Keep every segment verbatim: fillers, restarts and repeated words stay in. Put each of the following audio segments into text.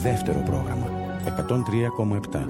Δεύτερο πρόγραμμα εκατόν τρία κόμμα επτά.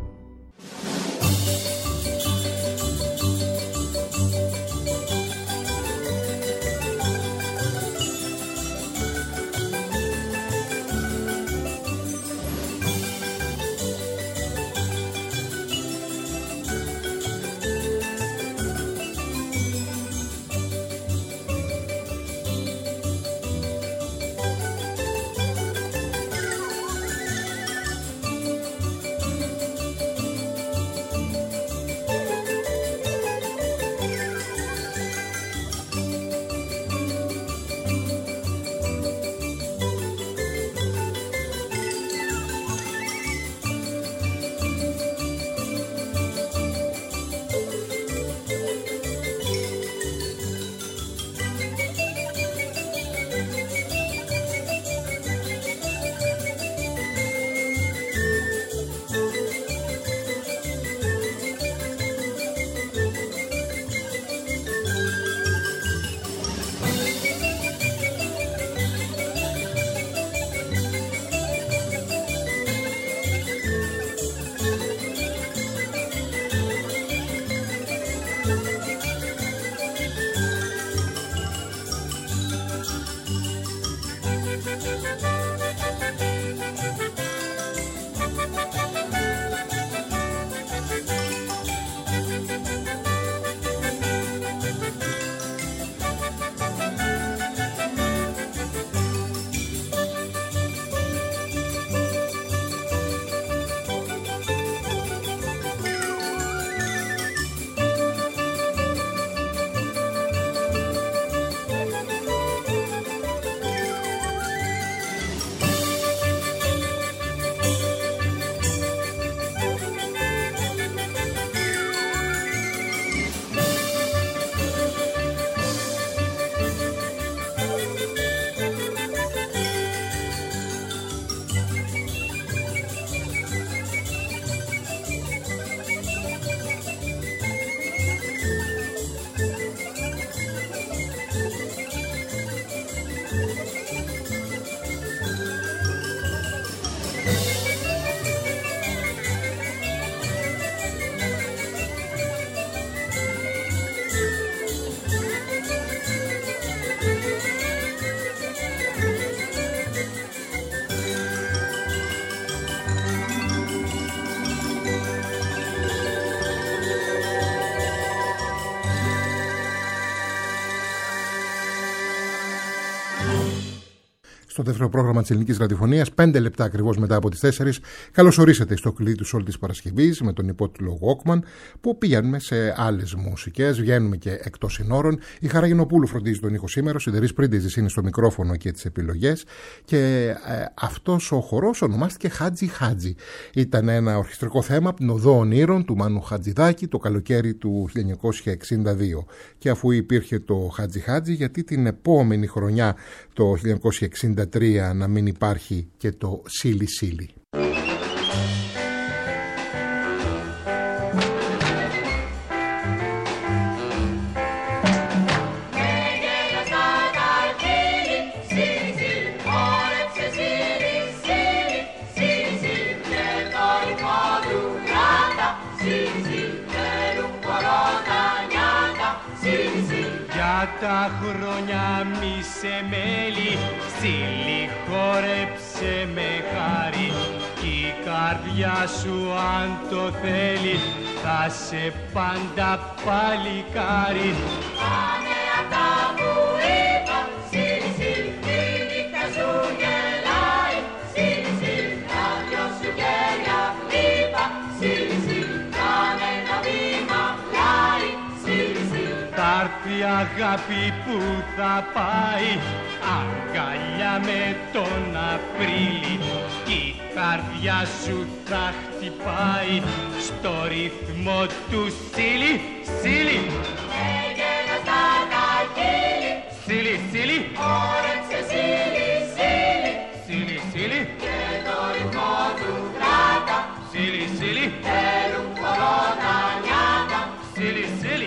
Στο δεύτερο πρόγραμμα της Ελληνικής Ραδιοφωνίας, πέντε λεπτά ακριβώς μετά από τις τέσσερις. Καλώς ορίσατε στο κλειδί του Σόλ της Παρασκευής με τον υπότιτλο Walkman, που πηγαίνουμε σε άλλες μουσικές, βγαίνουμε και εκτός συνόρων. Η Χαρά Γενοπούλου φροντίζει τον ήχο σήμερα, ο Σιδερής Πρίντεζης είναι στο μικρόφωνο και τις επιλογές. Και ε, αυτός ο χορός ονομάστηκε Χάτζι Χάτζι. Ήταν ένα ορχιστρικό θέμα από την Οδό Ονείρων του Μάνου Χατζηδάκη το καλοκαίρι του χίλια εννιακόσια εξήντα δύο. Και αφού υπήρχε το Χάτζι Χάτζι, γιατί την επόμενη χρονιά, το χίλια εννιακόσια εξήντα τρία, να μην υπάρχει και το Σίλι Σίλι. Τα χρόνια μη σε μέλη, Σίλι χόρεψε με χάρη, κι η καρδιά σου αν το θέλει θα σε πάντα παλικάρι. Κάνε αυτά που είπα, Σίλι Σίλι, η νύχτα σου γελάει, Σίλι Σίλι, τα δυο σου γέλια λείπα, Σίλι Σίλι, κάνε ένα βήμα πλάι, Σίλι Σίλι. Θα έρθει αγάπη που θα πάει αγκαλιά με τον Απρίλη, κι η καρδιά σου θα χτυπάει στο ρυθμό του Σίλι Σίλι. Έγαινα στα κακίλι, Σίλι Σίλι, χόρεψε Σίλι Σίλι, Σίλι Σίλι, και το ρυθμό του κράτα, Σίλι Σίλι, θέλουν χορό τα νιάτα, Σίλι Σίλι.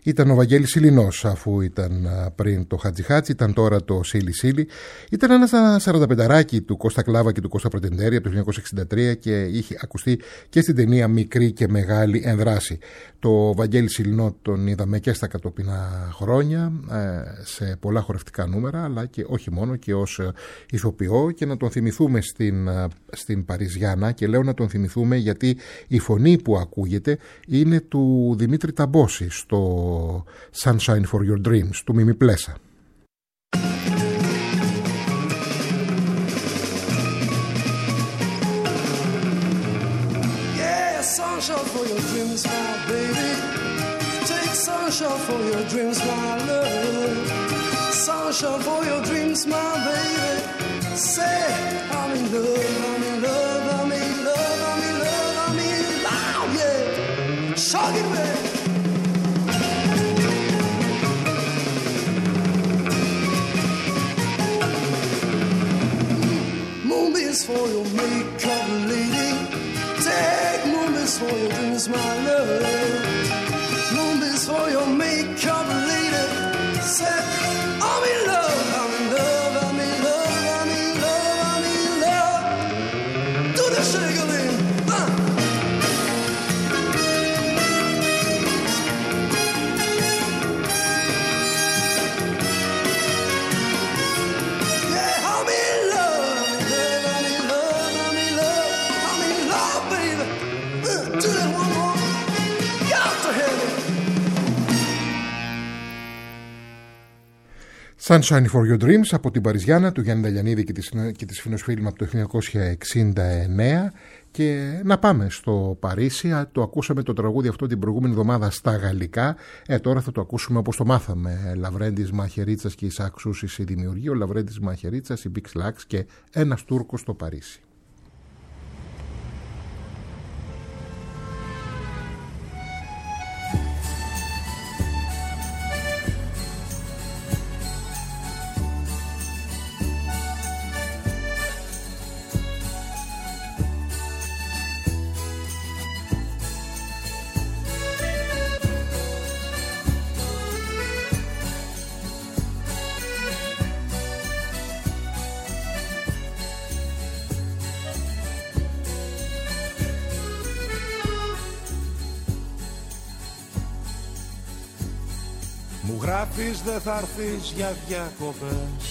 Ήταν ο Βαγγέλης Σιλινός, αφού ήταν πριν το Χατζιχάτζι, ήταν τώρα το Σίλι Σίλι. Ήταν ένα σαρανταπενταράκι του Κώστα Κλάβα και του Κώστα Πρετεντέρη από το χίλια εννιακόσια εξήντα τρία και είχε ακουστεί και στην ταινία Μικρή και Μεγάλη Ενδράση. Το Βαγγέλη Σιλινό τον είδαμε και στα κατοπινά χρόνια σε πολλά χορευτικά νούμερα, αλλά και όχι μόνο, και ως ηθοποιό, και να τον θυμηθούμε στην, στην Παριζιάνα. Και λέω να τον θυμηθούμε γιατί η φωνή που ακούγεται είναι του Δημήτρη Ταμπόση στο Sunshine for Your Dreams του Μίμη Πλέσα. Yeah, sunshine for your dreams, my baby. Take sunshine for your dreams, my love. Sunshine for your dreams, my baby. Say, I'm in love, I'm in love, I'm in love, I'm in love, I'm in love, yeah. Shock it, baby. Moonbeams for your makeup, lady. Take moonbeams for your dreams, my love. Moonbeams for your makeup, lady. Say, I'm in love, I'm in love, I'm in love, I'm in love, I'm in love. Do the shaking, uh. Sunshine for Your Dreams από την Παριζιάνα του Γιάννη Νταλιανίδη και της, και της Φινοσφίλμα από το χίλια εννιακόσια εξήντα εννέα. Και να πάμε στο Παρίσι. Το ακούσαμε το τραγούδι αυτό την προηγούμενη εβδομάδα στα γαλλικά. Ε, τώρα θα το ακούσουμε όπως το μάθαμε. Λαβρέντης Μαχαιρίτσας και Ισάκ Σούσης η δημιουργία. Ο Λαβρέντης Μαχαιρίτσας, η Big Slacks και ένας Τούρκος στο Παρίσι. Γράφεις δε θα έρθεις για διακοπές,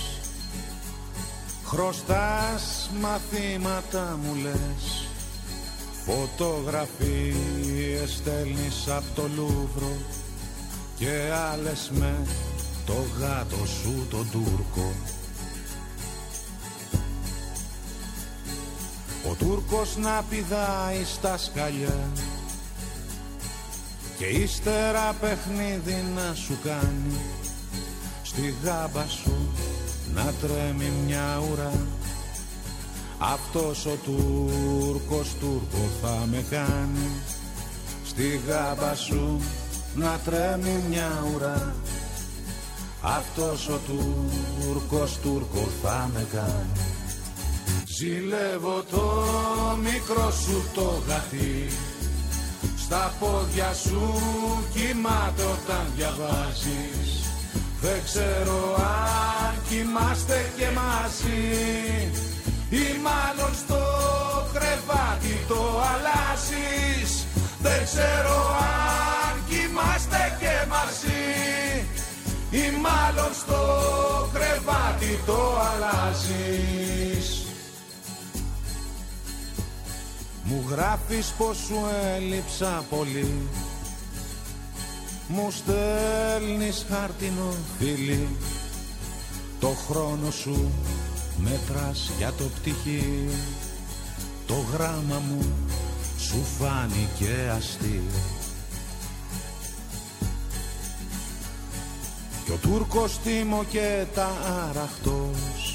χρωστάς μαθήματα μου λες, φωτογραφίες στέλνεις απ' το Λούβρο και άλλες με το γάτο σου τον Τούρκο. Ο Τούρκος να πηδάει στα σκαλιά και ύστερα παιχνίδι να σου κάνει, στη γάμπα σου να τρέμει μια ουρά. Αυτός ο Τούρκος Τούρκο θα με κάνει, στη γάμπα σου να τρέμει μια ουρά. Αυτός ο Τούρκος Τούρκο θα με κάνει. Ζηλεύω το μικρό σου το γατί, στα πόδια σου κοιμάται όταν διαβάζεις. Δεν ξέρω αν κοιμάστε και μαζί ή μάλλον στο κρεβάτι το αλλάζεις. Δεν ξέρω αν κοιμάστε και μαζί ή μάλλον στο κρεβάτι το αλλάζεις. Μου γράφεις πως σου έλειψα πολύ, μου στέλνεις χάρτινο φιλί, το χρόνο σου μέτρας για το πτυχίο, το γράμμα μου σου φάνηκε αστείο. Κι ο Τούρκος τίμω και τα αραχτός,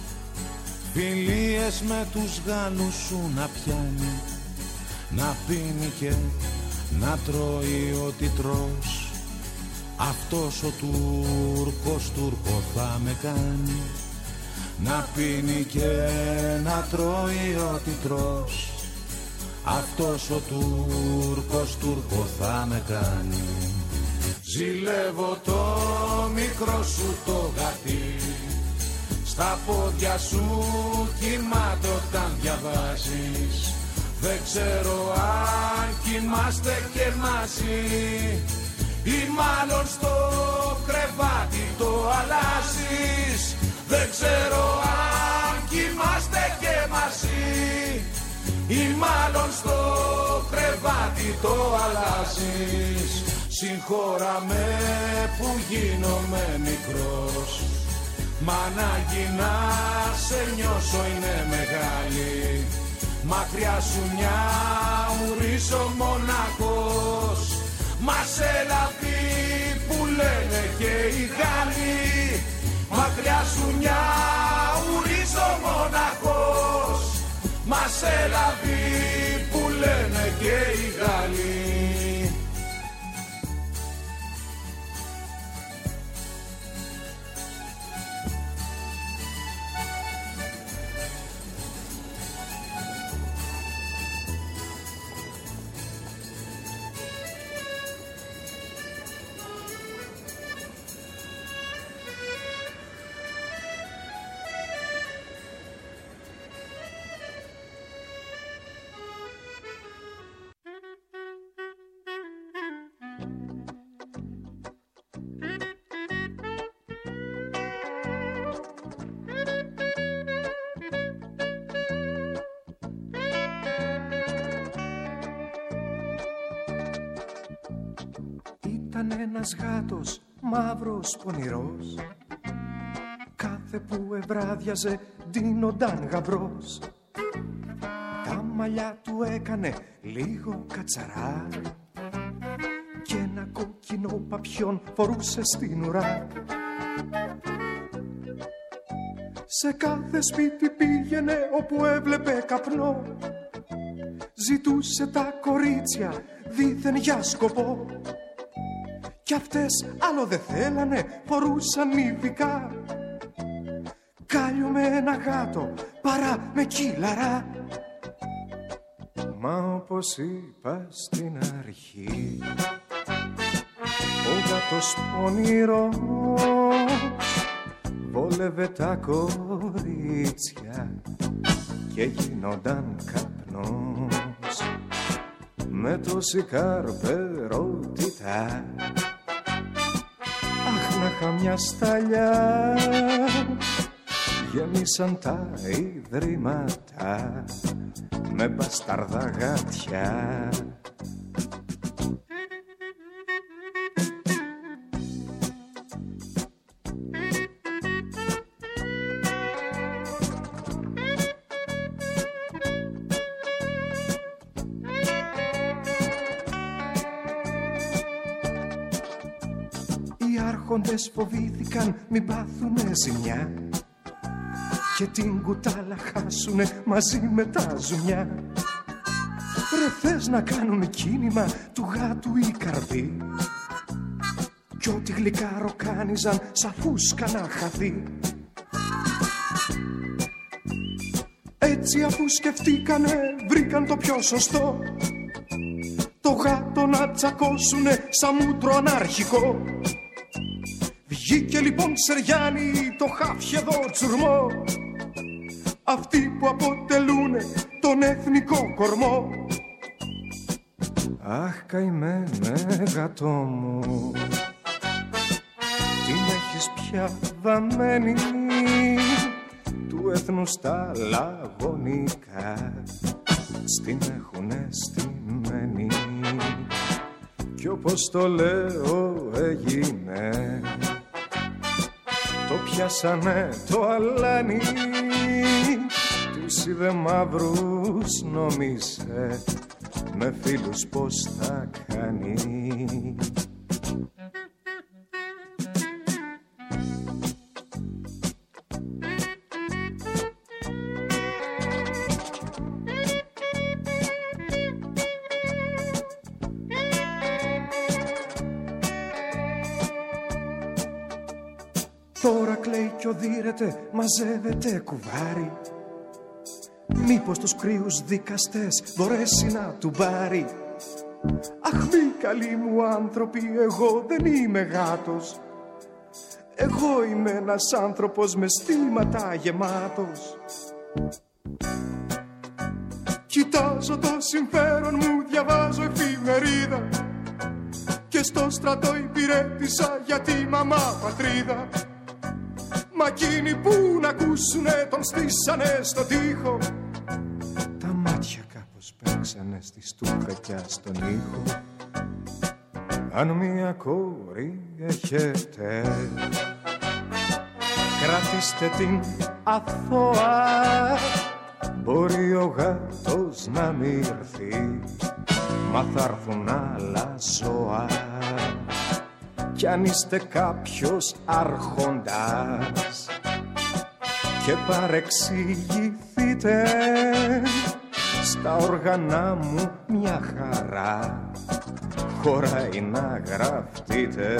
φιλίες με τους Γάλλους σου να πιάνει, να πίνει και να τρώει ό,τι τρως. Αυτός ο Τούρκος Τούρκο θα με κάνει, να πίνει και να τρώει ό,τι τρως. Αυτός ο Τούρκος Τούρκο θα με κάνει. Ζηλεύω το μικρό σου το γατί, στα πόδια σου κοιμάται όταν διαβάζεις. Δεν ξέρω αν κοιμάστε και μαζί ή μάλλον στο κρεβάτι το αλλάζεις. Δεν ξέρω αν κοιμάστε και μαζί ή μάλλον στο κρεβάτι το αλλάζεις. Συγχώρα με που γίνομαι μικρός, μα ανάγκη να σε νιώσω είναι μεγάλη. Μακριά σου μια ουρίζω μοναχός, μα σε λαβή που λένε και οι Γάλλοι. Μακριά σου μια ουρίζω μοναχός, μα σε λαβή που λένε και οι Γάλλοι. Ένας γάτος μαύρος πονηρός, κάθε που ευράδιαζε ντύνονταν γαμπρός. Τα μαλλιά του έκανε λίγο κατσαρά και ένα κόκκινο παπιόν φορούσε στην ουρά. Σε κάθε σπίτι πήγαινε όπου έβλεπε καπνό, ζητούσε τα κορίτσια δήθεν για σκοπό. Κι αυτές άλλο δε θέλανε, φορούσαν ειδικά κάλιο με ένα γάτο παρά με κύλαρα. Μα όπως είπα στην αρχή, ο γάτος πονηρός βόλευε τα κορίτσια και γίνονταν καπνός με τόση καρπερότητα. Αχ, να είχα μια σταλιά, γέμισαν τα ιδρύματα με μπασταρδά γάτια. Άρχοντες φοβήθηκαν μην πάθουνε ζημιά και την κουτάλα χάσουνε μαζί με τα ζουμιά. Ρε θες να κάνουν κίνημα του γάτου η καρδί κι ό,τι γλυκά ροκάνιζαν σαν φούσκα να χαθεί. Έτσι αφού σκεφτήκανε βρήκαν το πιο σωστό, το γάτο να τσακώσουνε σαν μούτρο ανάρχικο. Βγήκε λοιπόν Σεριάννη το χάφιεδο τσουρμό, αυτοί που αποτελούνε τον εθνικό κορμό. Αχ καημένε γατό μου, την έχεις πια βαμμένη του έθνους τα λαγωνικά, στην έχουνε στημένη κι όπως το λέω έγινε. Το πιάσανε το αλάνι, τους είδε μαύρους νόμισε με φίλους πως θα κάνει. Τώρα κλαίει κι οδύρεται, μαζεύεται κουβάρι. Μήπως τους κρύους δικαστές μπορέσει να του πάρει. Αχ μη καλοί μου άνθρωποι, εγώ δεν είμαι γάτος. Εγώ είμαι ένας άνθρωπος με στήματα γεμάτος. Κοιτάζω το συμφέρον μου, διαβάζω εφημερίδα και στο στρατό υπηρέτησα για τη μαμά πατρίδα. Μα εκείνοι που να ακούσουνε τον στήσανε στο τοίχο. Τα μάτια κάπως παίξανε στη στούφεκια στον ήχο. Αν μια κόρη έχετε, κρατήστε την αθώα. Μπορεί ο γάτος να μη έρθει, μα θα έρθουν άλλα ζώα. Κι αν είστε κάποιος άρχοντας και παρεξηγηθείτε, στα όργανα μου μια χαρά χωράει να γραφτείτε.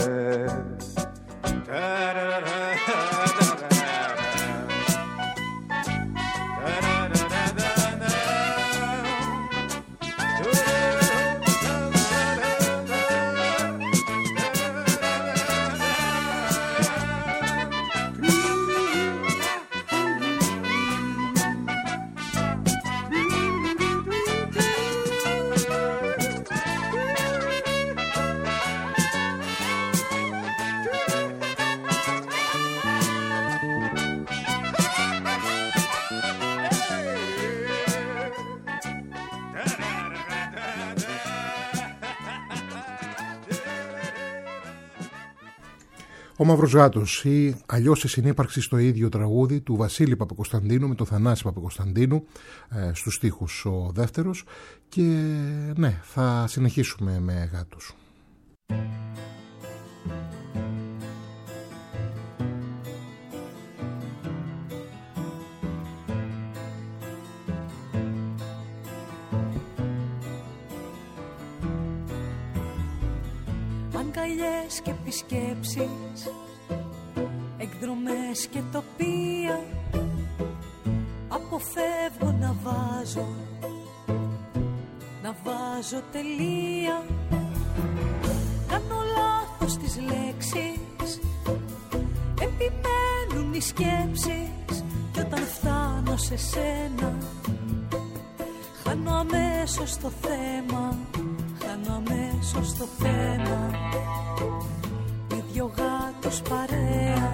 Ο Μαύρος Γάτος ή αλλιώς η συνύπαρξη στο ίδιο τραγούδι του Βασίλη Παπακοσταντίνου με τον Θανάση Παπακοσταντίνου ε, στους στίχους ο δεύτερος. Και ναι, θα συνεχίσουμε με γάτους. Αγκαλιές και επισκέψεις, εκδρομές και τοπία, αποφεύγω να βάζω, να βάζω τελεία. Κάνω λάθος τις λέξεις, επιμένουν οι σκέψεις, κι όταν φτάνω σε σένα χάνω αμέσως το θέμα. Χάνω αμέσως το θέμα. Με δυο γάτους παρέα,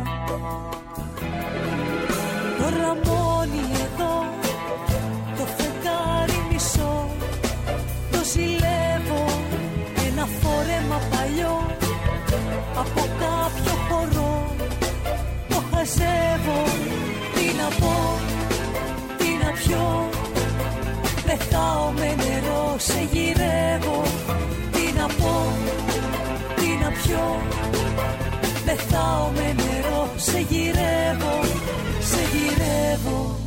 τώρα μόνοι εδώ, το φεγγάρι μισό. Το ζηλεύω, ένα φόρεμα παλιό, από κάποιο χορό. Το χαζεύω, τι να πω, τι να πιω. Πεθάω με νερό, σε γυρεύω. Τι να πω, τι να πιω. Πεθάω με νερό, σε γυρεύω, σε γυρεύω.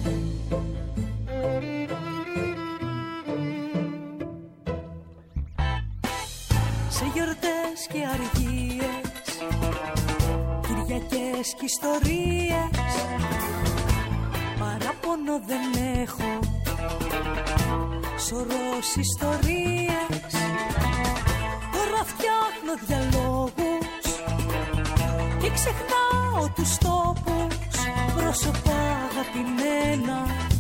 Σε γιορτές και αργίες, Κυριακές και ιστορίες, παράπονο δεν έχω, σωρός ιστορίες. Τώρα φτιάχνω διαλόγους και ξεχνάω τους τόπους, πρόσωπα αγαπημένα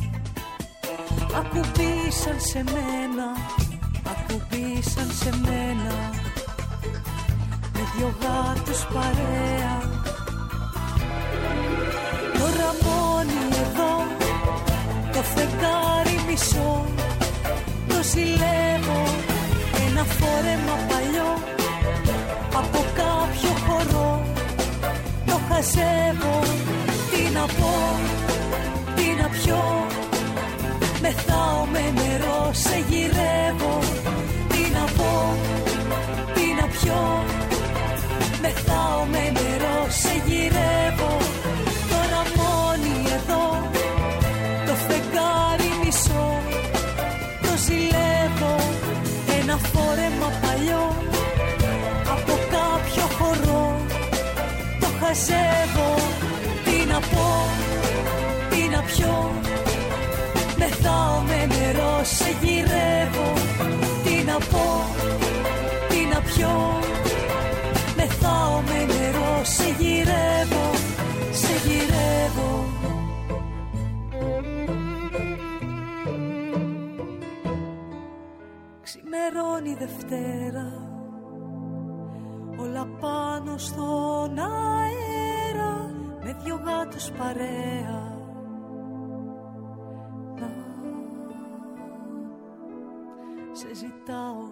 ακουμπήσαν σε μένα, ακουμπήσαν σε μένα. Με δυο γάτους παρέα, τώρα μόνοι εδώ, το φεγγάρι μισό. Το ζηλεύω, ένα φόρεμα παλιό, από κάποιο χορό. Το χαζεύω, τι να πω, τι να πιω. Μεθάω με νερό, σε γυρεύω. Τι να πω, τι να πιω. Μεθάω με νερό, σε γυρεύω. Τώρα μόνοι εδώ, το φεγγάρι μισό. Το ζηλεύω, ένα φόρεμα παλιό, από κάποιο χορό. Το χαζεύω, τι να πω, τι να πιω. Μεθάω με νερό, σε γυρεύω. Τι να πω, πιω. Μεθάω με νερό, σε γυρεύω, σε γυρεύω. Ξημερώνει Δευτέρα, όλα πάνω στον αέρα, με δυο γάτους παρέα. Να σε ζητάω.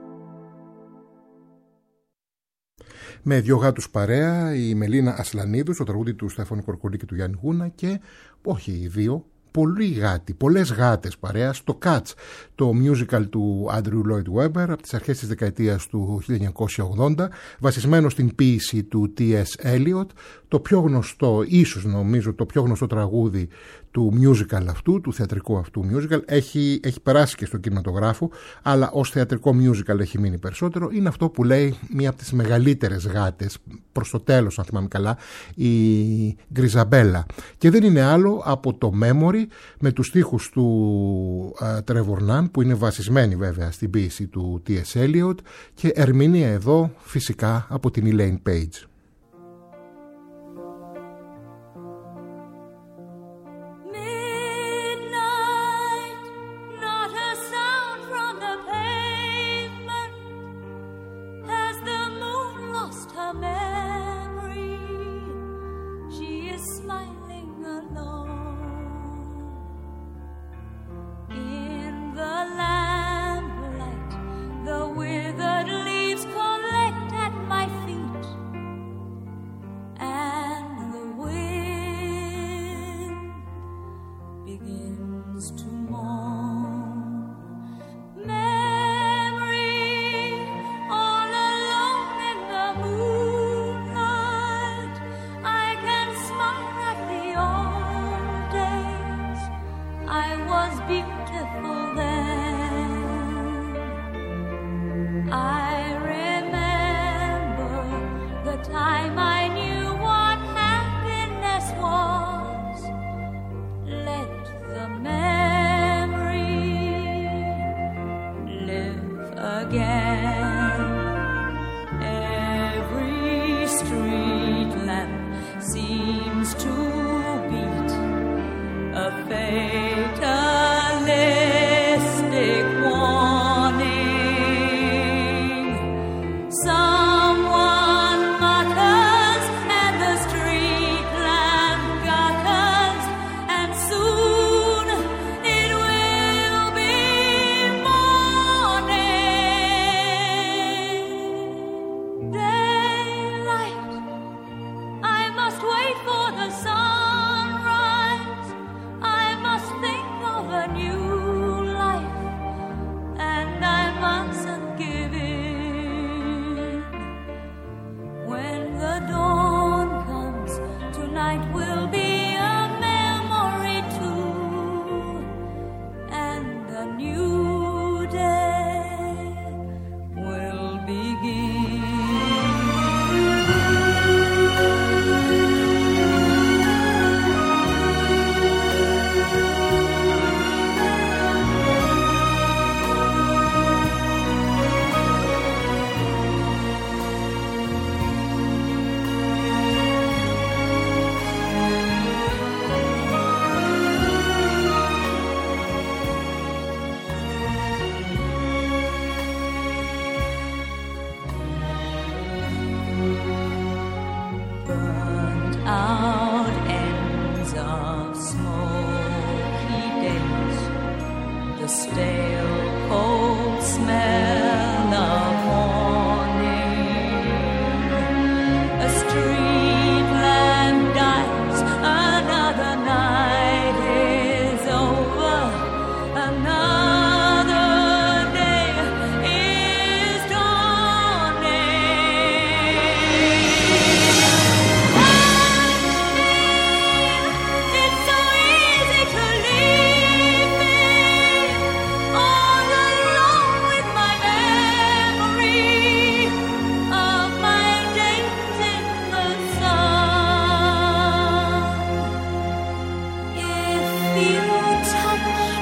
Με δυο γάτους παρέα, η Μελίνα Ασλανίδου, στο τραγούδι του Στέφανου Κορκολή και του Γιάννη Γούνα, και όχι οι δύο, πολλοί γάτοι, πολλές γάτες παρέα στο Cats, το musical του Andrew Lloyd Webber από τις αρχές της δεκαετίας του χίλια εννιακόσια ογδόντα, βασισμένο στην ποίηση του τι ες Eliot, το πιο γνωστό, ίσως νομίζω το πιο γνωστό τραγούδι του musical αυτού, του θεατρικού αυτού musical, έχει, έχει περάσει και στο κινηματογράφο, αλλά ως θεατρικό musical έχει μείνει περισσότερο. Είναι αυτό που λέει μία από τις μεγαλύτερες γάτες, προς το τέλος αν θυμάμαι καλά, η Γκριζαμπέλα. Και δεν είναι άλλο από το Memory, με τους στίχους του uh, Trevor Nunn, που είναι βασισμένοι βέβαια στην ποίηση του τι ες Eliot, και ερμηνεία εδώ φυσικά από την Elaine Page.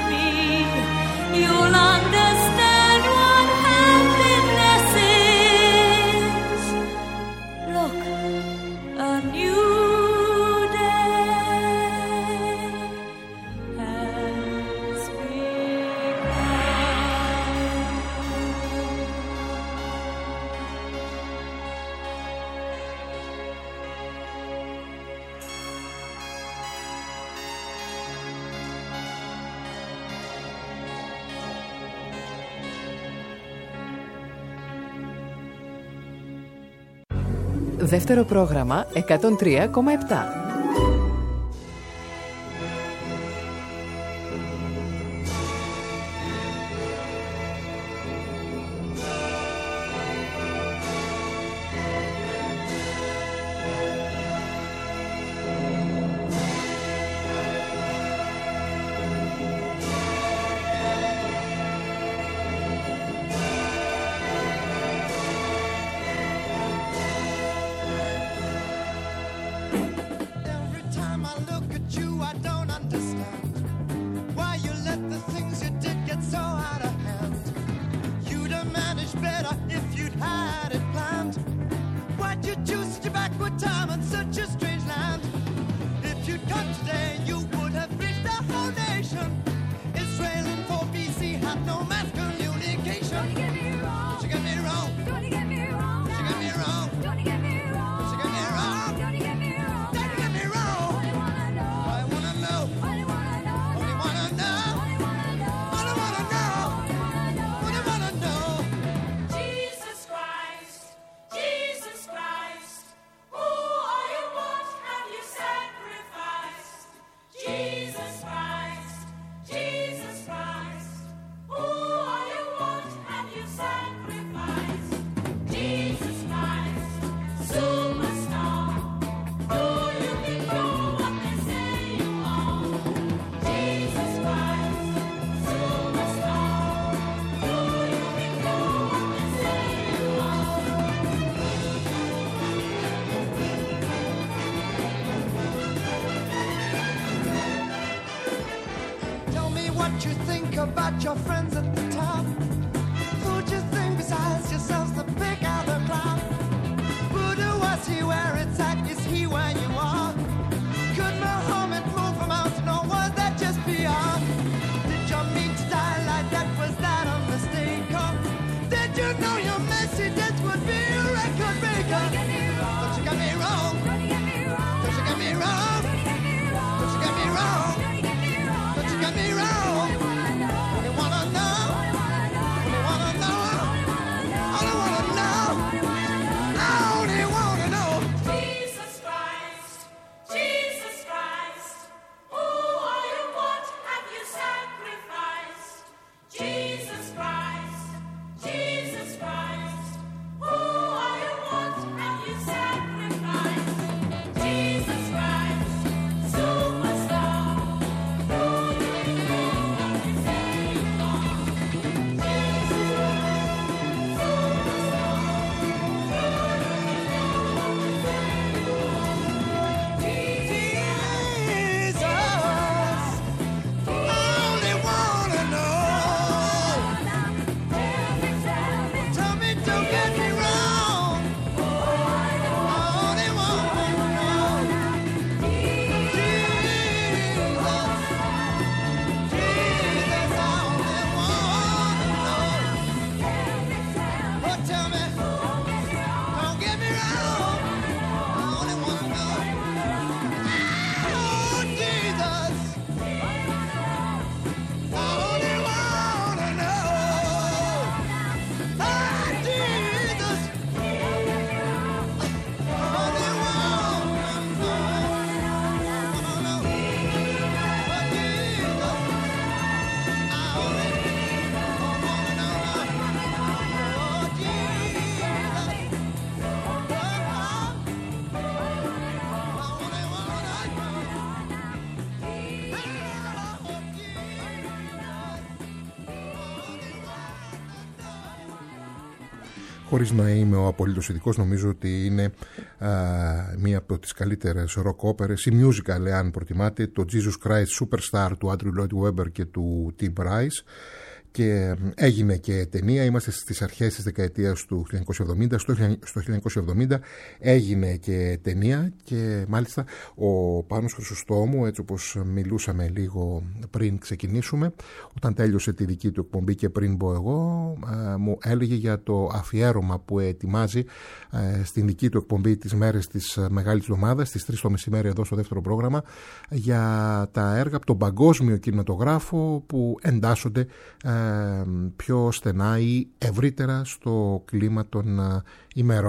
You'll understand what happiness is. δεύτερο πρόγραμμα εκατόν τρία κόμμα επτά. About your friends at the top, who'd you think besides yourselves the pick out the crop? Buddha, was he where it's at? Is he where you are? Could Muhammad move from mountain or was that just beyond? Did you mean to die like that? Was that a mistake? Or did you know your messy death would be a record breaker? Don't you get me wrong? Don't you get me wrong? Don't you get me wrong? Don't you get me wrong? Don't you get me wrong? Χωρίς να είμαι ο απολύτως ειδικός, νομίζω ότι είναι α, μία από τις καλύτερες rock όπερες ή musical, εάν προτιμάτε, το Jesus Christ Superstar του Andrew Lloyd Webber και του Tim Rice, και έγινε και ταινία. Είμαστε στις αρχές της δεκαετίας του χίλια εννιακόσια εβδομήντα. Στο χίλια εννιακόσια εβδομήντα έγινε και ταινία, και μάλιστα ο Πάνος Χρυσοστόμου, έτσι όπως μιλούσαμε λίγο πριν ξεκινήσουμε, όταν τέλειωσε τη δική του εκπομπή και πριν πω εγώ, μου έλεγε για το αφιέρωμα που ετοιμάζει στην δική του εκπομπή τις μέρες της Μεγάλης Εβδομάδας, στις τρεις το μεσημέρι εδώ στο δεύτερο πρόγραμμα, για τα έργα από τον παγκόσμιο κινηματογράφο που εντάσσονται πιο στενά ή ευρύτερα στο κλίμα των ημερών.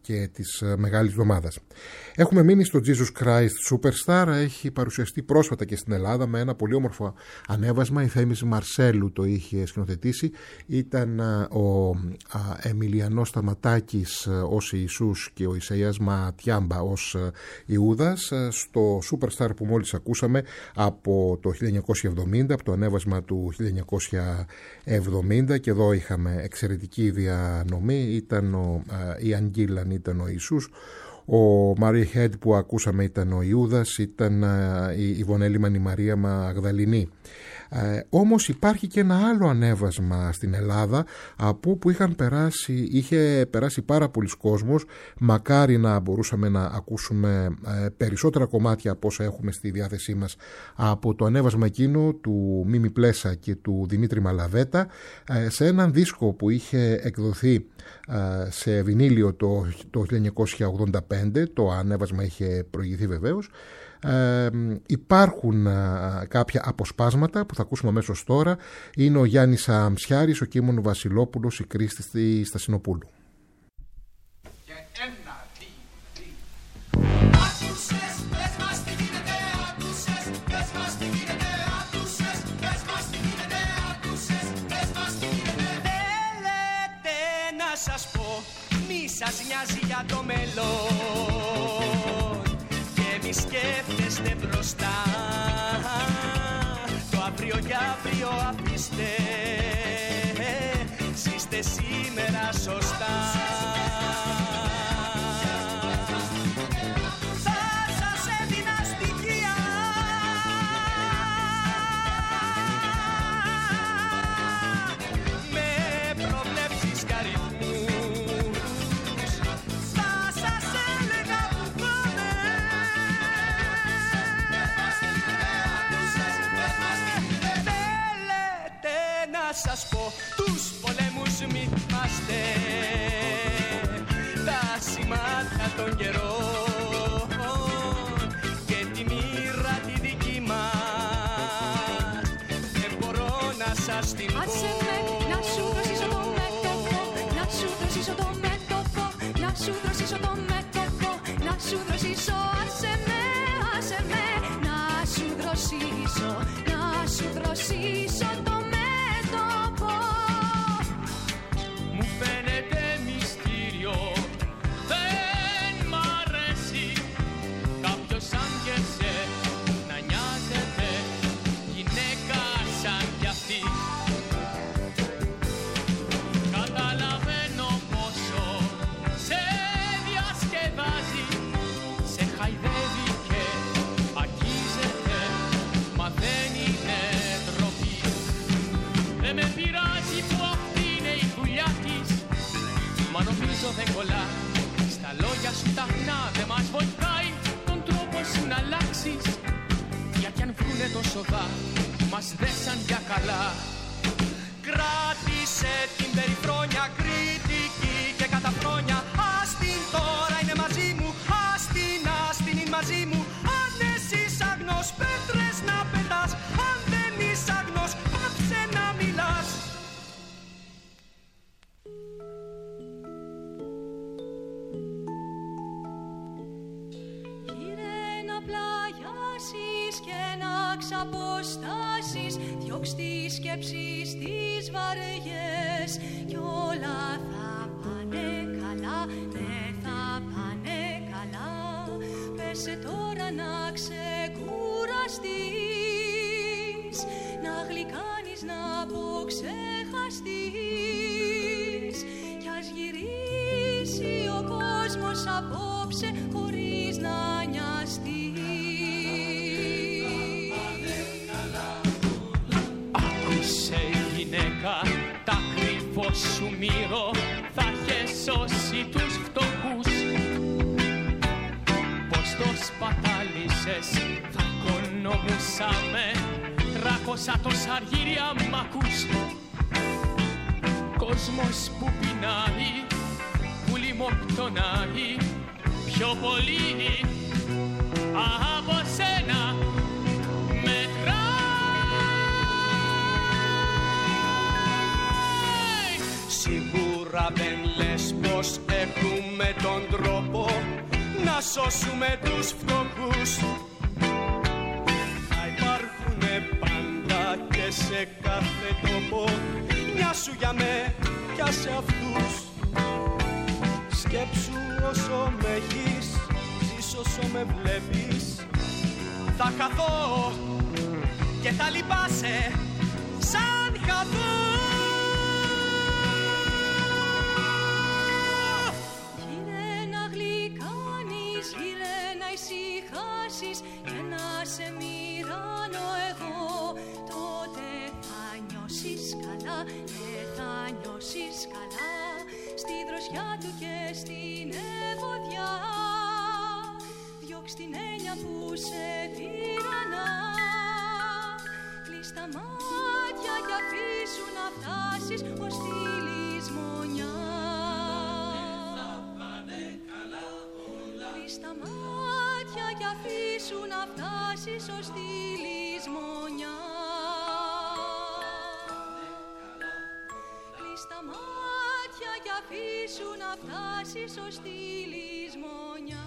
και της Μεγάλης Εβδομάδας. Έχουμε μείνει στο Jesus Christ Superstar. Έχει παρουσιαστεί πρόσφατα και στην Ελλάδα με ένα πολύ όμορφο ανέβασμα. Η Θέμης Μαρσέλου το είχε σκηνοθετήσει. Ήταν ο Εμιλιανός Σταματάκης ως Ιησούς και ο Ισαΐας Ματιάμπα ως Ιούδας στο Superstar που μόλις ακούσαμε από το χίλια εννιακόσια εβδομήντα, από το ανέβασμα του χίλια εννιακόσια εβδομήντα, και εδώ είχαμε εξαιρετική διανομή. Ήταν ο Ιαν Γκίλαν, ήταν ο Ιησούς. Ο Μάρι Χέντ που ακούσαμε ήταν ο Ιούδας, ήταν η Βονέλημαν η Μαρία Μαγδαληνή. Ε, όμως υπάρχει και ένα άλλο ανέβασμα στην Ελλάδα από που είχαν περάσει, είχε περάσει πάρα πολλοί κόσμος. Μακάρι να μπορούσαμε να ακούσουμε ε, περισσότερα κομμάτια από όσα έχουμε στη διάθεσή μας από το ανέβασμα εκείνο του Μίμη Πλέσα και του Δημήτρη Μαλαβέτα, ε, σε έναν δίσκο που είχε εκδοθεί ε, σε βινίλιο το, το χίλια εννιακόσια ογδόντα πέντε. Το ανέβασμα είχε προηγηθεί βεβαίως. Ε, υπάρχουν α, κάποια αποσπάσματα που θα ακούσουμε αμέσως τώρα. Είναι ο Γιάννης Αμψιάρης, ο Κίμων Βασιλόπουλος, η Κρίστη Στασινοπούλου. Και ένα, δύο, τρία. Άκουσες, πες μας τι γίνεται, άκουσες, πες μας τι γίνεται, άκουσες, πες μας τι γίνεται, άκουσες, πες μας τι γίνεται. Θέλετε να σας πω, μη σας νοιάζει για το μέλλον και μη σκέφτεστε μπροστά. Το αύριο για αύριο αφήστε, ζήστε σήμερα σωστά. Θα σας έδινα στοιχεία με προβλέψεις και αριθμούς. Θα σας έλεγα που πάμε. Θέλετε να σας πω, τους πολέμους μη θυμάστε, τα σημάδια των καιρών και τη μοίρα τη δική μας. Δεν μπορώ να σας την πω. Άσε με να σου δροσίσω το μέτωπο, να σου δροσίσω το μέτωπο, να σου δροσίσω το μέτωπο, να σου δροσίσω. Άσε με, άσε με, να σου δροσίσω, να σου δροσίσω το μέτωπο. Μου φαίνεται μυστήριο, δεν μ' αρέσει κάποιος σαν και σε να νοιάζεται γυναίκα σαν κι αυτή. Καταλαβαίνω πόσο σε διασκεδάζει, σε χαϊδεύει και αγγίζεται, μα δεν είναι ντροπή. Δεν με πειράζει που αυτή είναι η δουλειά της, μα νομίζω δεν κολλά. Στα λόγια σου τα χνά δεν μας βοηθάει τον τρόπο σου να αλλάξεις, γιατί αν βρουνε το σοδά μας δέσαν για καλά. Κράτησε την περιφρόνια, κριτική και καταφρόνια. Ας την τώρα είναι μαζί μου, ας την, ας την είναι μαζί μου. Αν εσύ άγνος πέτρες να πετάς, αν δεν είσαι άγνος πάψε να μιλάς. Γύρε να πλαγιάσεις και να ξαποστάσεις, διώξ' τις σκέψεις τις βαριές κι όλα θα πάνε καλά, ναι θα πάνε καλά. Πέσε τώρα να ξεκουραστείς, να γλυκάνεις, να αποξεχαστείς κι ας γυρίσει ο κόσμος απόψε χωρίς να νοιαστεί. Άκουσε γυναίκα, τα κρυφό σου μύρο θα είχε σώσει τους φτωχούς. Πως το σπατάλησες, θα οικονομούσαμε τράκοσα τόσα αργύρια μ' ακούς. Κόσμος που πεινάει, που λιμοκτονάει πιο πολύ από σένα μετράει. Σίγουρα δεν λες πως έχουμε τον τρόπο σώσουμε τους φτωχούς. Θα υπάρχουνε πάντα και σε κάθε τόπο μια σου για με κι σε αυτούς. Σκέψου όσο με έχεις, ζεις όσο με βλέπεις. Θα χαθώ και θα λυπάσαι σαν χαθώ. Γύρε να γλυκάνεις, γύρε να ησυχάσεις και να σε μοιράνω εγώ. Τότε θα νιώσεις καλά, ναι θα νιώσεις καλά. Στη δροσιά του και στην ευωδιά. Διώξ' την έννοια που σε τυραννά. Κλείς τα μάτια κι αφήσου να φτάσεις ως τη λησμονιά. Κλείς τα μάτια κι αφήσου να φτάσεις ως τη λησμονιά. Κλείς τα μάτια κι αφήσου να φτάσεις ως τη λησμονιά.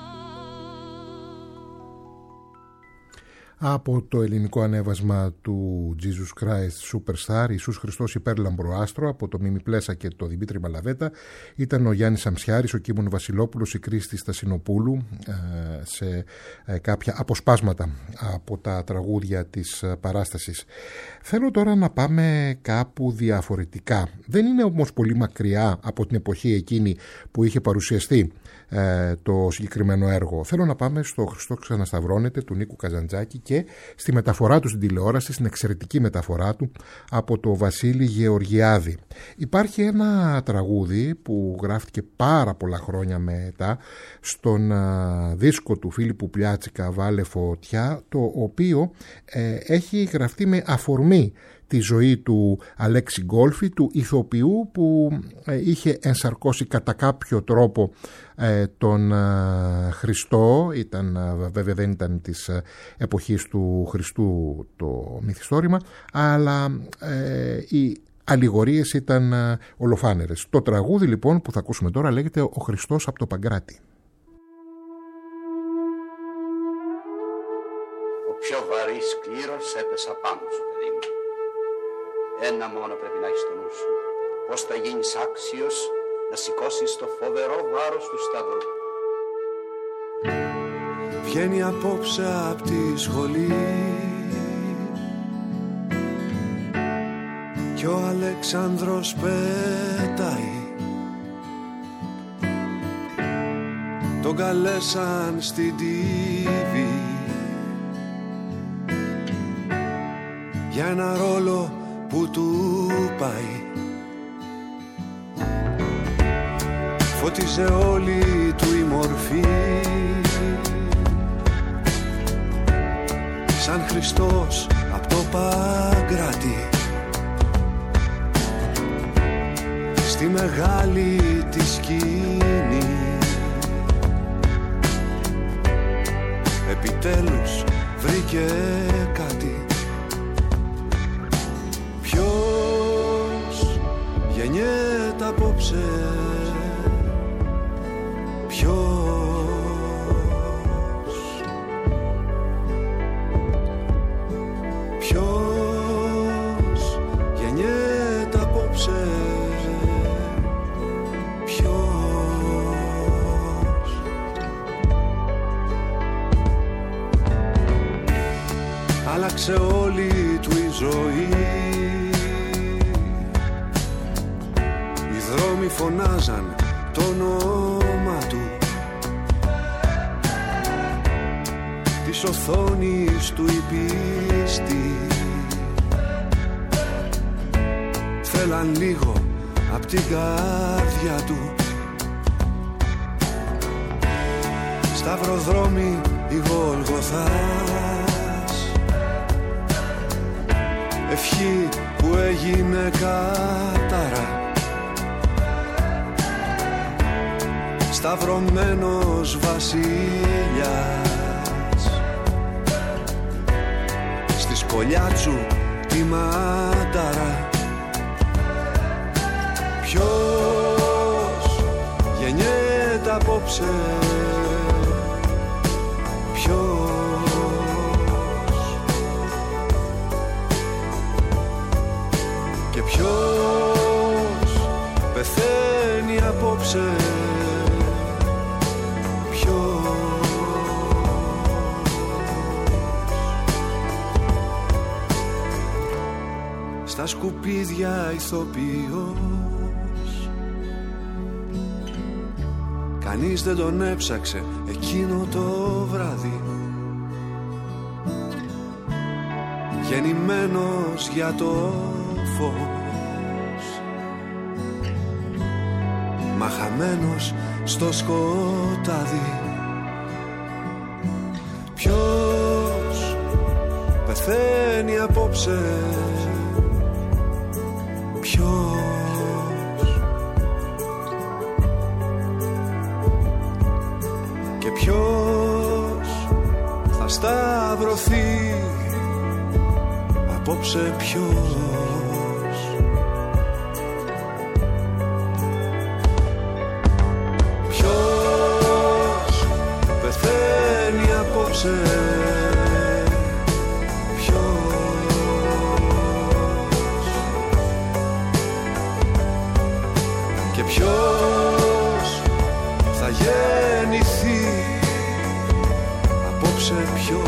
Από το ελληνικό ανέβασμα του Jesus Christ Superstar, Ιησούς Χριστός υπέρλαμπρο άστρο, από το Μίμη Πλέσα και το Δημήτρη Μαλαβέτα, ήταν ο Γιάννης Αμσιάρης, ο Κίμων Βασιλόπουλος, η Κρίστη Στασινοπούλου σε κάποια αποσπάσματα από τα τραγούδια της παράστασης. Θέλω τώρα να πάμε κάπου διαφορετικά. Δεν είναι όμως πολύ μακριά από την εποχή εκείνη που είχε παρουσιαστεί το συγκεκριμένο έργο. Θέλω να πάμε στο Χριστό Ξανασταυρώνεται του Νίκου Καζαντζάκη και στη μεταφορά του στην τηλεόραση, στην εξαιρετική μεταφορά του από το Βασίλη Γεωργιάδη. Υπάρχει ένα τραγούδι που γράφτηκε πάρα πολλά χρόνια μετά στον δίσκο του Φίλιππου Πλιάτσικα, Βάλε Φωτιά, το οποίο ε, έχει γραφτεί με αφορμή τη ζωή του Αλέξη Γκόλφη, του ηθοποιού που ε, είχε ενσαρκώσει κατά κάποιο τρόπο ε, τον ε, Χριστό. Ήταν, ε, βέβαια δεν ήταν της ε, εποχής του Χριστού το μυθιστόρημα, αλλά ε, οι αλληγορίες ήταν ε, ολοφάνερες. Το τραγούδι λοιπόν που θα ακούσουμε τώρα λέγεται «Ο Χριστός από το Παγκράτη». Ο πιο βαρύς κλήρος έπεσα πάνω σου, παιδί μου. Ένα μόνο πρέπει να έχεις στο νου σου. Πώς θα γίνεις άξιος να σηκώσεις το φοβερό βάρος του σταυρού. Βγαίνει απόψε απ' τη σχολή κι ο Αλεξάνδρος πέταει. Τον καλέσαν στην τίβη για ένα ρόλο που του πάει. Φώτιζε όλη του η μορφή σαν Χριστός απ' το Παγκράτη. Στη μεγάλη τη σκηνή επιτέλους βρήκε κάτι. Ποιος γεννιέται απόψε, ποιος Ποιος γεννιέται απόψε, ποιος άλλαξε όλη του η ζωή. Οι δρόμοι φωνάζαν το όνομα του, της οθόνης του η πίστη. Θέλαν λίγο απ' την καρδιά του. Σταυροδρόμοι η Γολγοθάς, ευχή που έγινε κάταρα. Σταυρωμένος βασιλιάς στη σκολιάτσου τη μάνταρα. Ποιος γεννιέται απόψε, στα σκουπίδια ηθοποιός. Κανείς δεν τον έψαξε εκείνο το βράδυ, γεννημένος για το φως, μα χαμένος στο σκοτάδι. Ποιος πεθαίνει απόψε, ποιος, και ποιος θα σταυρωθεί απόψε, ποιος, ποιος πεθαίνει απόψε, ποιος θα γεννηθεί απόψε, ποιος.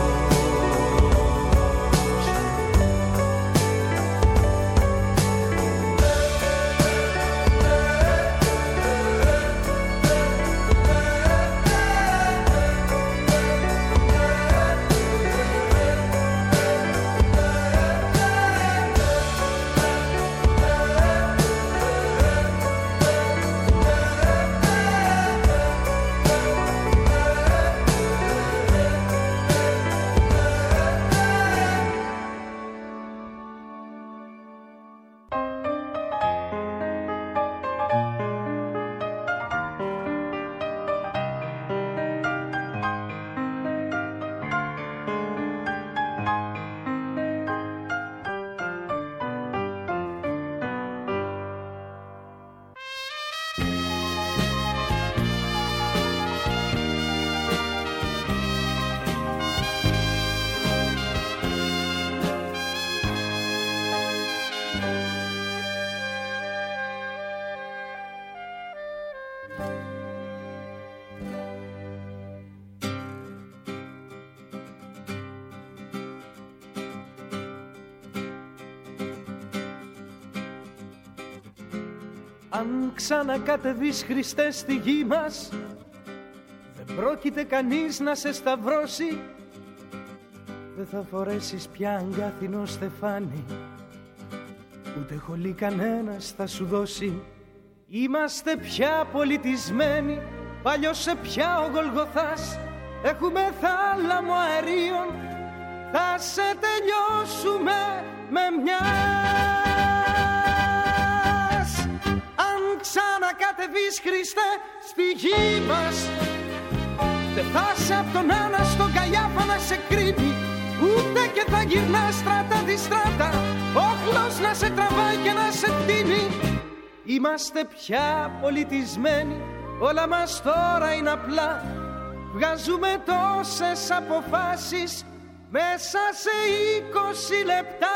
Αν ξανακατεβείς, Χριστέ, στη γη μας, δεν πρόκειται κανείς να σε σταυρώσει. Δεν θα φορέσεις πια αγκάθινο στεφάνι, ούτε χολή κανένας θα σου δώσει. Είμαστε πια πολιτισμένοι, παλιώσε πια ο Γολγοθάς. Έχουμε θάλαμο αερίων, θα σε τελειώσουμε με μια. Ξανακατεβείς, Χριστέ, στη γη μας, δεν θα σε απ' τον Άννα στον Καϊάφα να σε κρίνει, ούτε και θα γυρνά στράτα τη στράτα, όχλος να σε τραβάει και να σε φτύνει. Είμαστε πια πολιτισμένοι, όλα μας τώρα είναι απλά. Βγάζουμε τόσες αποφάσεις μέσα σε είκοσι λεπτά.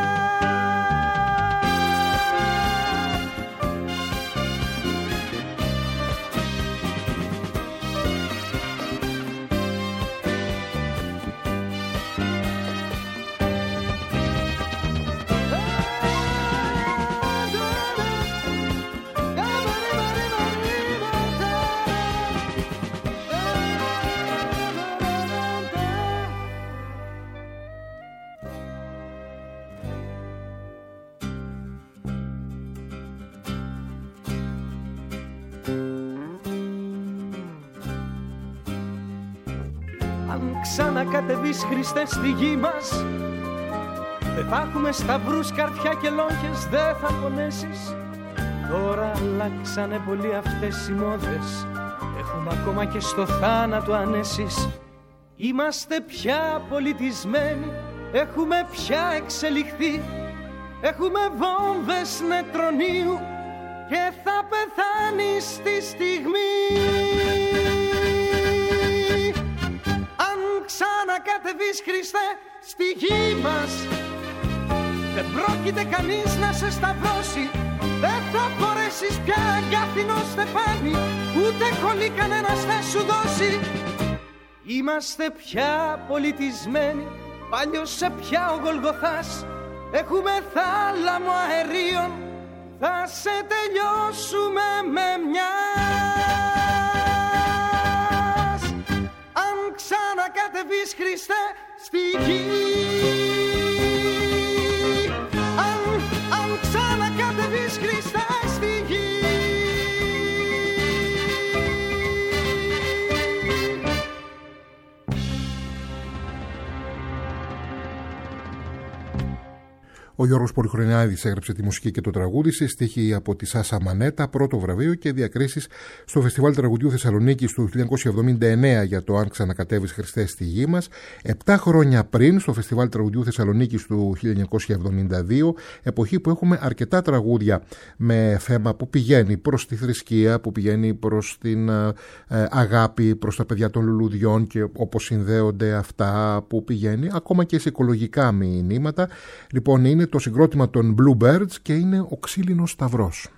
Ξανακατεβείς, Χριστέ, στη γη μας, δεν θα έχουμε σταυρούς, καρφιά και λόγχες, δεν θα πονέσεις. Τώρα αλλάξανε πολύ αυτές οι μόδες, έχουμε ακόμα και στο θάνατο ανέσεις. Είμαστε πια πολιτισμένοι, έχουμε πια εξελιχθεί, έχουμε βόμβες νετρονίου και θα πεθάνεις τη στιγμή. Ξανακατεβείς, Χριστέ, στη γη μας, δεν πρόκειται κανείς να σε σταυρώσει. Δεν θα μπορέσεις πια αγκάθινο στεφάνι, ούτε χολή κανένας θα σου δώσει. Είμαστε πια πολιτισμένοι, παλιώσε πια ο Γολγοθάς. έχουμε θάλαμο αερίων, θα σε τελειώσουμε με μιας. Αν ξανακατεβείς Χριστέ στη γη, αν, αν ξανακατεβείς Χριστέ στη γη. Ο Γιώργος Πολυχρονιάδης έγραψε τη μουσική και το τραγούδι σε στίχη από τη Σάσα Μανέτα, πρώτο βραβείο και διακρίσεις στο Φεστιβάλ Τραγουδιού Θεσσαλονίκης του χίλια εννιακόσια εβδομήντα εννέα για το «Αν ξανακατέβεις Χριστέ στη γη μας». Επτά χρόνια πριν, στο Φεστιβάλ Τραγουδιού Θεσσαλονίκης του χίλια εννιακόσια εβδομήντα δύο, εποχή που έχουμε αρκετά τραγούδια με θέμα που πηγαίνει προς τη θρησκεία, που πηγαίνει προς την ε, αγάπη, προς τα παιδιά των λουλουδιών και όπως συνδέονται αυτά, που πηγαίνει ακόμα και σε οικολογικά μηνύματα. Λοιπόν, είναι το συγκρότημα των Bluebirds και είναι ο Ξύλινος Σταυρός.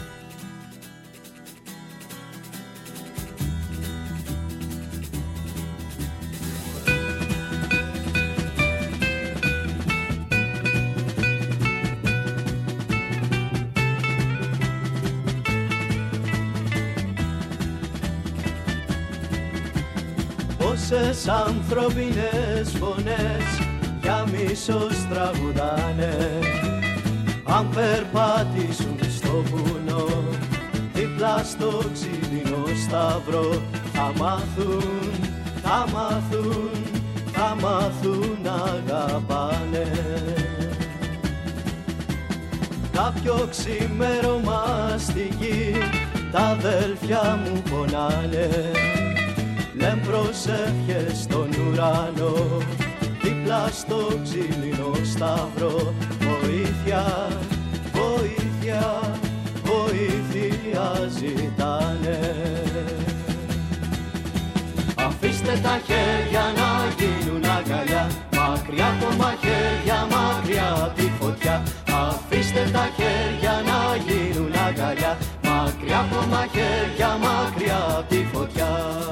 Πόσες ανθρώπινες φωνές για μίσος τραγουδάνε, αν περπατήσουν στο βουνό δίπλα στο ξύλινο σταυρό, θα μάθουν, θα μάθουν, θα μάθουν να αγαπάνε. Κάποιο ξημέρωμα στη γη τα αδέλφια μου πονάνε, λένε προσεύχες στον ουρανό δίπλα στο ξύλινο σταυρό. Βοήθεια, βοήθεια, βοήθεια ζητάνε. Αφήστε τα χέρια να γίνουν αγκαλιά, μακριά από μαχαίρια, μακριά από τη φωτιά. Αφήστε τα χέρια να γίνουν αγκαλιά, μακριά από μαχαίρια, μακριά από τη φωτιά.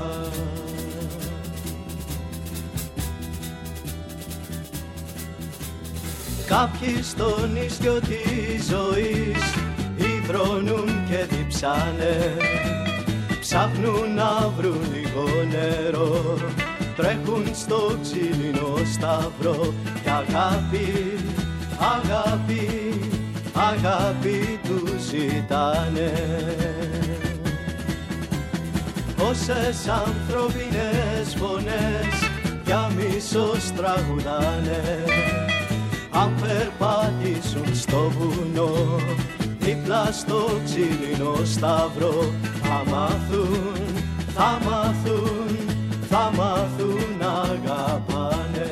Κάποιοι στο νησιό της ζωής υδρώνουν και διψάνε, ψάχνουν να βρουν λίγο νερό, τρέχουν στο ξύλινο σταυρό και αγάπη, αγάπη, αγάπη τους ζητάνε. Πόσες ανθρώπινες φωνές για μίσος τραγουδάνε, αν περπατήσουν στο βουνό δίπλα στο ξύλινο σταυρό, θα μάθουν, θα μάθουν, θα μάθουν να αγαπάνε.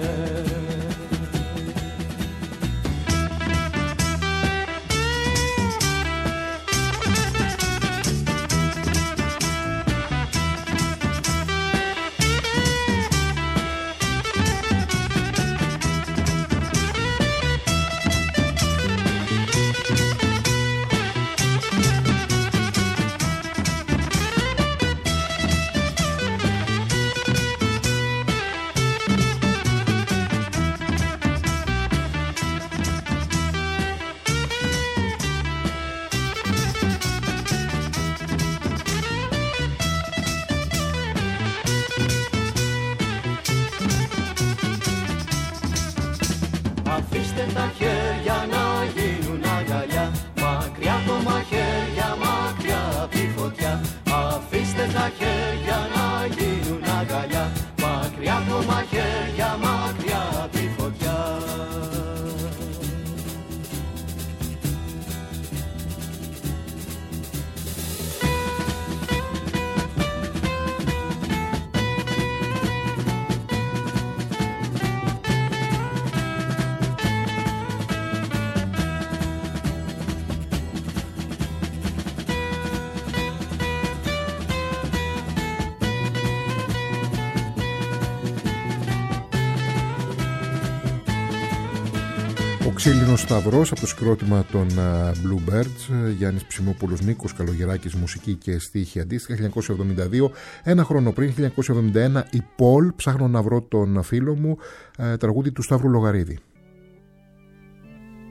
Αφήστε τα χέρια να γίνουν αγκαλιά, μακριά από μαχαίρια, μακριά από τη φωτιά. Αφήστε τα χέρια να γίνουν αγκαλιά, μακριά από μαχαίρια, μακριά από τη φωτιά. Ξύλινος Σταυρός από το συγκρότημα των Bluebirds, Γιάννης Ψημόπουλος, Νίκος Καλογεράκης, μουσική και στίχη αντίστοιχα. χίλια εννιακόσια εβδομήντα δύο, ένα χρόνο πριν, χίλια εννιακόσια εβδομήντα ένα, η Πολ, ψάχνω να βρω τον φίλο μου, τραγούδι του Σταύρου Λογαρίδη.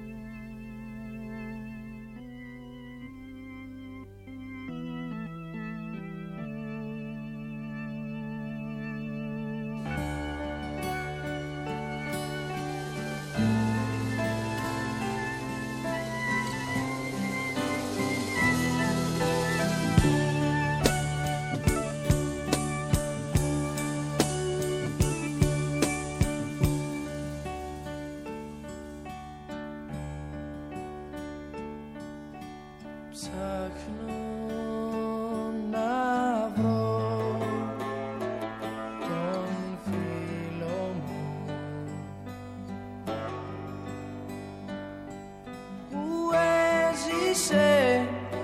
Ψάχνω να βρω τον φίλο μου που έζησε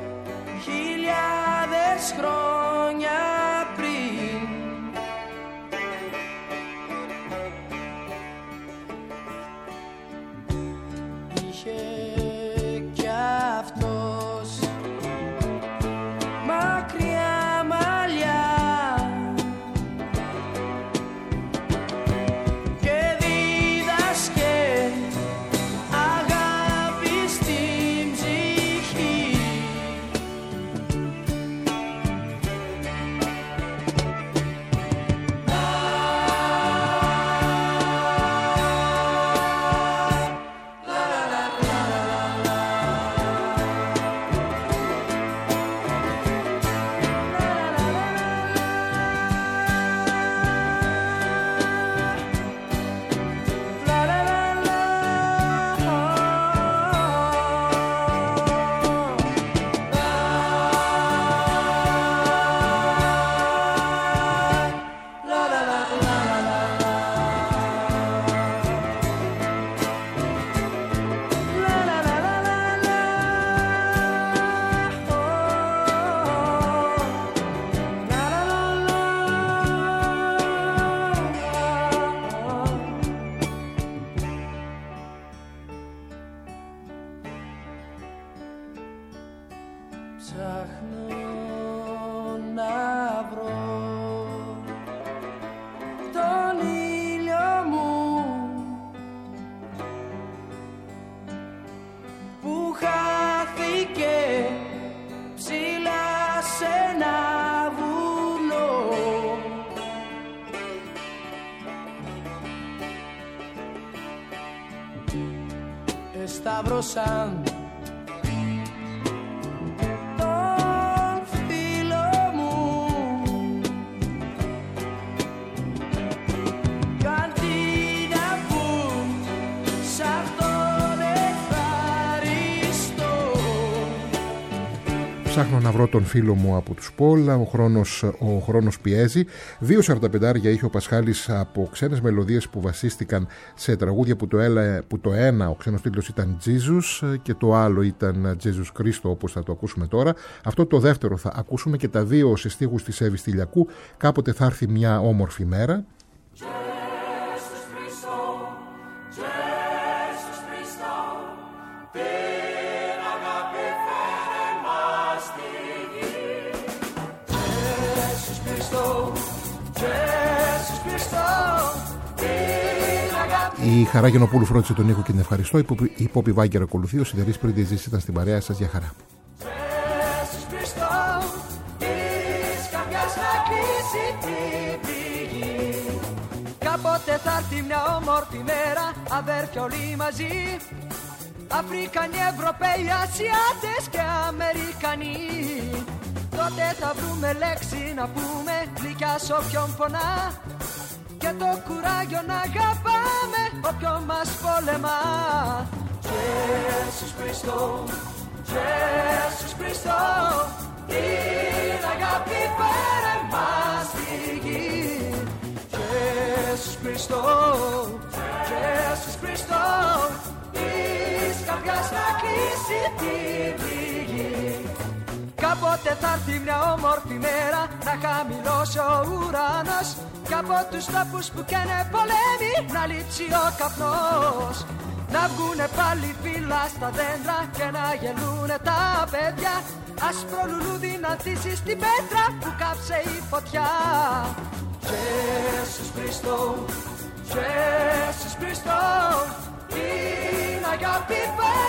χιλιάδες χρόνια πριν. Είχε κι αυτός μακριά μαλλιά και δίδασκε αγάπη στην ψυχή. Ψάχνω να βρω τον ήλιο μου που χάθηκε ψηλά σε ένα βουνό. Εσταύρωσαν Ψάχνω να βρω τον φίλο μου από τους Πόλα. Ο χρόνος, ο χρόνος πιέζει. Δύο σαρανταπεντάρια είχε ο Πασχάλης από ξένες μελωδίες που βασίστηκαν σε τραγούδια που το, έλα, που το ένα, ο ξένος τίτλος ήταν Jesus και το άλλο ήταν Jesus Christo, όπως θα το ακούσουμε τώρα. Αυτό το δεύτερο θα ακούσουμε και τα δύο σε στίχους της Εύης Τηλιακού. Κάποτε θα έρθει μια όμορφη μέρα. Η Χαρά Γενοπούλου φρόντισε τον Νίκο και την ευχαριστώ. Η Πόπη Βάγκερ ακολουθεί. Ο Σιδερής Πριντιζής ήταν στην παρέα σας. Για χαρά. Κάποτε θα έρθει μια όμορφη μέρα, αδέρφια όλοι μαζί, Αφρικανοί, Ευρωπαίοι, Ασιάτες και Αμερικανοί. Τότε θα βρούμε λέξη να πούμε γλυκιά σ' όποιον πονά και το κουράγιο να αγαπάμε όποιον μας πολεμά. Ιησούς Χριστό, Ιησούς Χριστό, την αγάπη φέρε μας στη γη. Ιησούς Χριστό, Ιησούς Χριστό, της καρδιάς να κλείσει την πληγή. Κάποτε θα έρθει μια όμορφη μέρα να χαμηλώσει ο ουρανός κι από τους τόπους που καίνε πολέμοι να λείψει ο καπνός. Να βγουνε πάλι φύλλα στα δέντρα και να γελούνε τα παιδιά. Άσπρο λουλούδι να ντύσει στην πέτρα που κάψε η φωτιά. Ιησούς Χριστό, Ιησούς Χριστό, την αγάπη φέρε